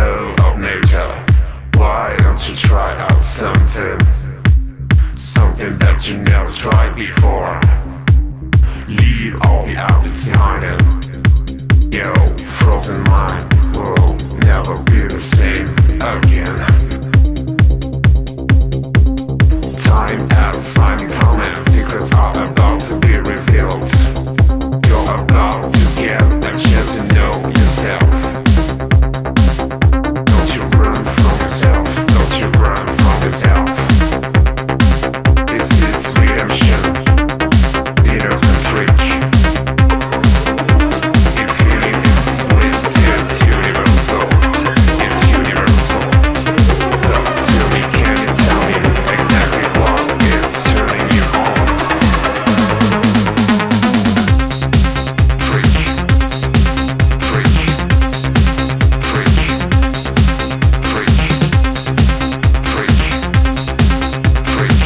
flow of nature. Why don't you try out something? Something that you never tried before. Leave all the habits behind it. Yo, frozen mind will never be the same again. Time has finally come and secrets are about to be revealed. You're about to get a chance to know yourself. Don't you run from yourself. Don't you run from yourself. This is redemption. Leaders and freak. It's healing, it's bliss, it's universal. It's universal. Don't tell me, can you tell me exactly what is turning you on? Freak. Freak. Freak. Freak. Freak. Freak.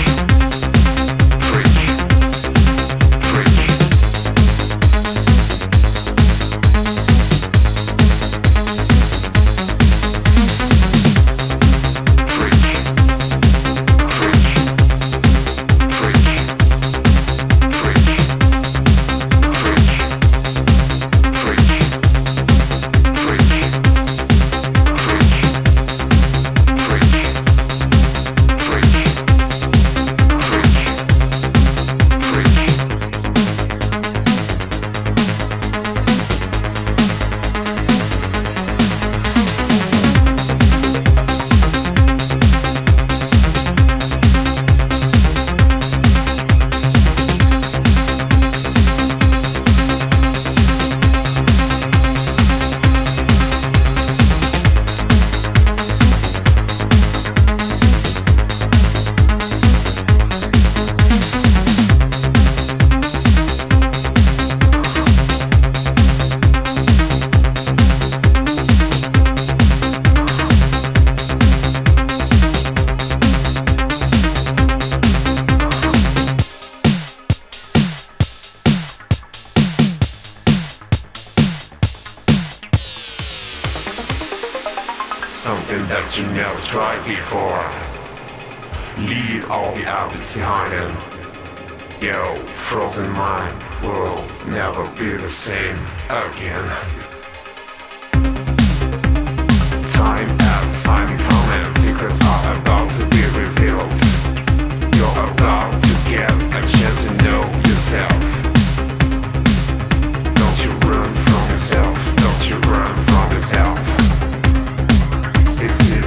Something that you never tried before. Leave all the habits behind it. Yo, frozen mind will never be the same again. Time has finally come and secrets are about to be revealed. You're about to get a chance to know yourself. Don't you run from yourself. Don't you run from yourself. This